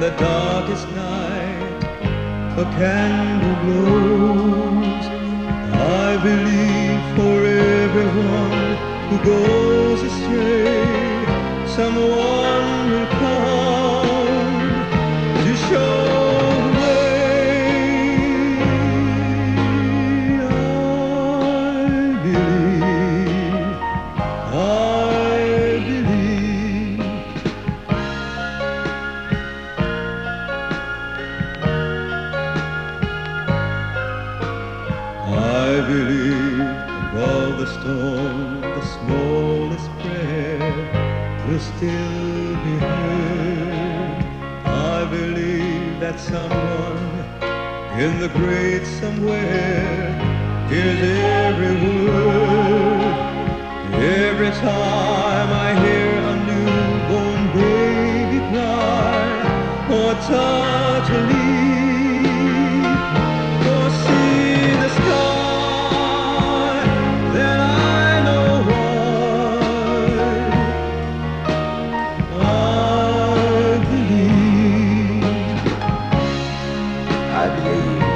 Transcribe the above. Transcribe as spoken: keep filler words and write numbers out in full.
the darkest night a candle glows. I believe for everyone who goes astray, someone will come to show the way. I believe, I believe above the storm, the smallest prayer will still be heard. I believe that someone in the great somewhere hears every word. Every time I hear a newborn baby cry, or touch a leaf, or see the sky, then I know why. I believe, I believe.